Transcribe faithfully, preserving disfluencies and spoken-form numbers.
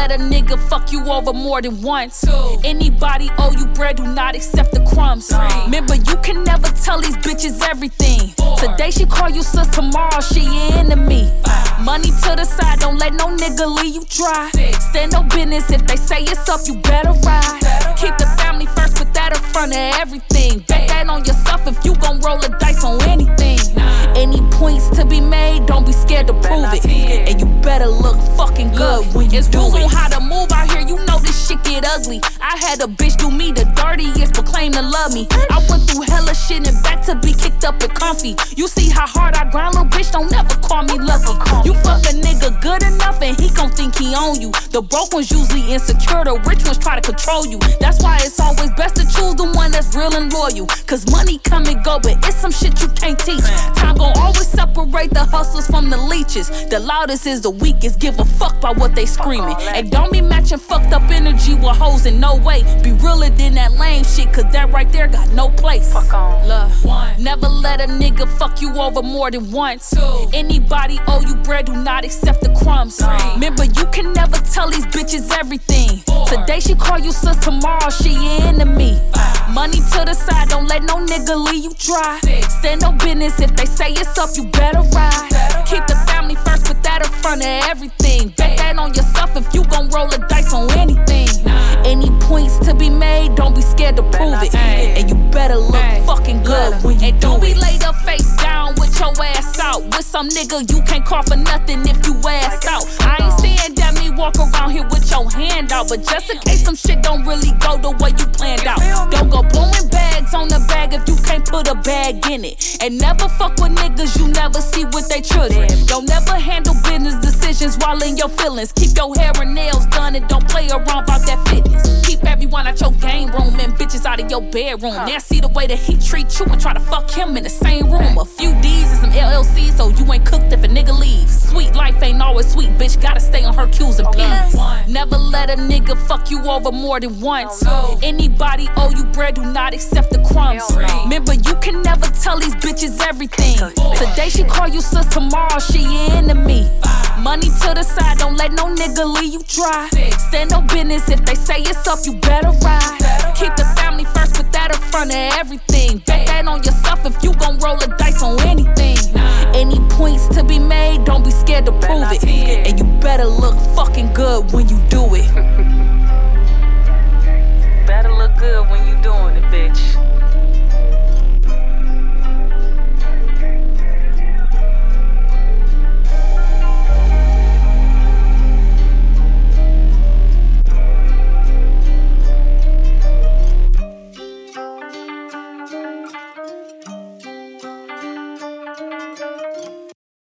let a nigga fuck you over more than once. Two. Anybody owe you bread, do not accept the crumbs. Three. Remember, you can never tell these bitches everything. Four. Today she call you sis, tomorrow she your enemy. Five. Money to the side, don't let no nigga leave you dry. Six. Stand no business, if they say it's up, you better ride. Better Keep ride. The family first, put that in front of everything. Bet that on yourself if you gon' roll the dice on anything. Nine. Any points to be made, don't be scared to prove it. it. And you better look fucking good look, when you do it. On how to move out here, you know this shit get ugly. I had a bitch do me the dirtiest, but claim to love me. I went through hella shit and back to be kicked up and comfy. You see how hard I grind, little bitch, don't never call me lucky. You fuck a nigga good enough and he gon' think he own you. The broke ones usually insecure, the rich ones try to control you. That's why it's always best to choose the one that's real and loyal. Cause money come and go, but it's some shit you can't teach. Time gon' always separate the hustlers from the leeches. The loudest is the weakest, give a fuck about what they screaming. And don't be matching fucked up energy with hoes in no way. Be realer than that lame shit, cause that right there got no place. Fuck on. Love. One. Never let a nigga fuck you over more than once. Two. Anybody owe you bread, do not accept the crumbs. Three. Remember, you can never tell these bitches everything. Four. Today she call you sis, tomorrow she your enemy. Five. Money to the side, don't let no nigga leave you dry. Six. Stand no business, if they say it's up, you better ride. Better Keep ride. The family first, put that in front of everything. Bet that on yourself if you gon' roll the dice on anything. Nine. Any points to be made, don't be scared to prove it. Ay. And you better look Ay. Fucking good Look. When you and do don't it. Be laid up face down with your ass out. With some nigga you can't call for nothing if you ass out. I ain't saying that me walk around here with your hand out, but just in case some shit don't really go the way you planned out. Don't go blowing bags on the bag if you can't put a bag in it. And never fuck with niggas you never see with they children. Don't never handle business decisions while in your feelings. Keep your hair and nails done and don't play around about that fitness. Keep everyone out your game room and bitches out of your bedroom. Now see the way that he treat you and try to fuck him in the same room. A few D's and some L L C's so you ain't cooked if a nigga leaves. Sweet life ain't always sweet, bitch, gotta stay on her Q's and P's. Never let a nigga fuck you over more than once. Anybody owe you bread, do not accept the crumbs. Remember, you can never tell these bitches everything. Today she call you sis, tomorrow she your enemy. Money to the side, don't let no nigga leave you dry. Stand no business, if they say it's up, you better ride. Keep the family first, put that in front of everything. Bet that on yourself if you gon' roll the dice on anything. Any points to be made, don't be scared to prove it. And you better look fucking good when you do it.